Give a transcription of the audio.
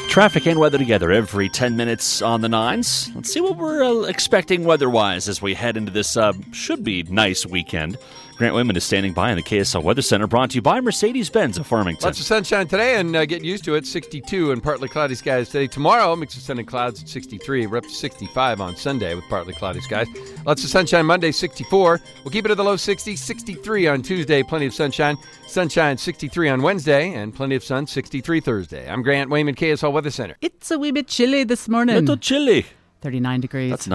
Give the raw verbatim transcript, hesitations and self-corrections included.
Traffic and weather together every ten minutes on the nines. Let's see what we're uh, expecting weather-wise as we head into this uh, should-be nice weekend. Grant Wayman is standing by in the K S L Weather Center, brought to you by Mercedes-Benz of Farmington. Lots of sunshine today and uh, get used to it. sixty-two and partly cloudy skies today. Tomorrow, mix of sun and clouds at sixty-three. We're up to sixty-five on Sunday with partly cloudy skies. Lots of sunshine Monday, sixty-four. We'll keep it at the low sixties. sixty-three on Tuesday, plenty of sunshine. Sunshine, sixty-three on Wednesday, and plenty of sun, sixty-three Thursday. I'm Grant Wayman, K S L Weather Center. It's a wee bit chilly this morning. Little chilly. thirty-nine degrees. That's